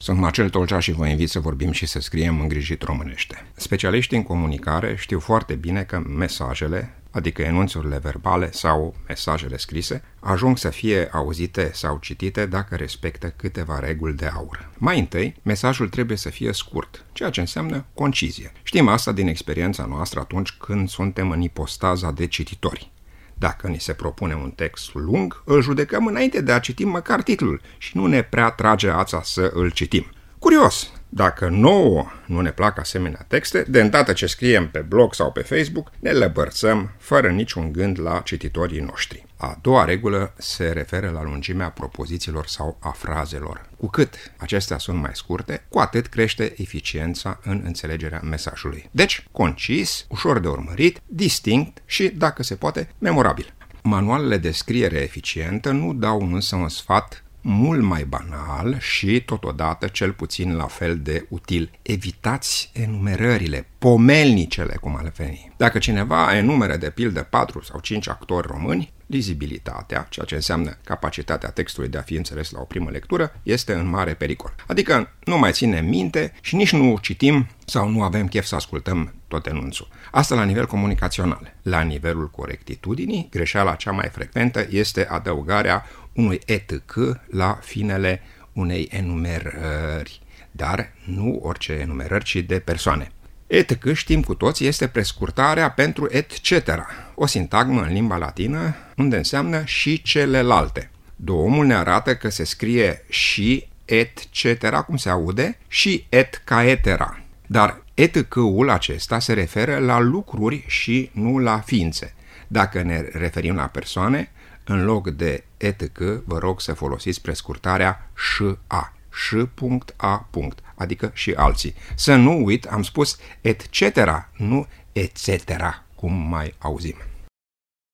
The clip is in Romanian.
Sunt Marcel Tolcea și vă invit să vorbim și să scriem îngrijit românește. Specialiștii în comunicare știu foarte bine că mesajele, adică enunțurile verbale sau mesajele scrise, ajung să fie auzite sau citite dacă respectă câteva reguli de aur. Mai întâi, mesajul trebuie să fie scurt, ceea ce înseamnă concizie. Știm asta din experiența noastră atunci când suntem în ipostaza de cititori. Dacă ni se propune un text lung, îl judecăm înainte de a citi măcar titlul și nu ne prea trage ața să îl citim. Curios, dacă nouă nu ne plac asemenea texte, de îndată ce scriem pe blog sau pe Facebook, ne lăbărțăm fără niciun gând la cititorii noștri. A doua regulă se referă la lungimea propozițiilor sau a frazelor. Cu cât acestea sunt mai scurte, cu atât crește eficiența în înțelegerea mesajului. Deci, concis, ușor de urmărit, distinct și, dacă se poate, memorabil. Manualele de scriere eficientă nu dau însă un sfat mult mai banal și, totodată, cel puțin la fel de util. Evitați enumerările, pomelnicele, cum ar veni. Dacă cineva enumeră de pildă 4 sau 5 actori români, lizibilitatea, ceea ce înseamnă capacitatea textului de a fi înțeles la o primă lectură, este în mare pericol. Adică nu mai ținem minte și nici nu citim sau nu avem chef să ascultăm tot enunțul. Asta la nivel comunicațional. La nivelul corectitudinii, greșeala cea mai frecventă este adăugarea unui etc. la finele unei enumerări, dar nu orice enumerări, ci de persoane. Etc., știm cu toții, este prescurtarea pentru etc., o sintagmă în limba latină unde înseamnă și celelalte. Domnul ne arată că se scrie și etc., cum se aude, și et caetera. Dar etc.-ul acesta se referă la lucruri și nu la ființe. Dacă ne referim la persoane, în loc de etc., vă rog să folosiți prescurtarea ș.a, ș.a, adică și alții. Să nu uit, am spus etc., nu etc., cum mai auzim.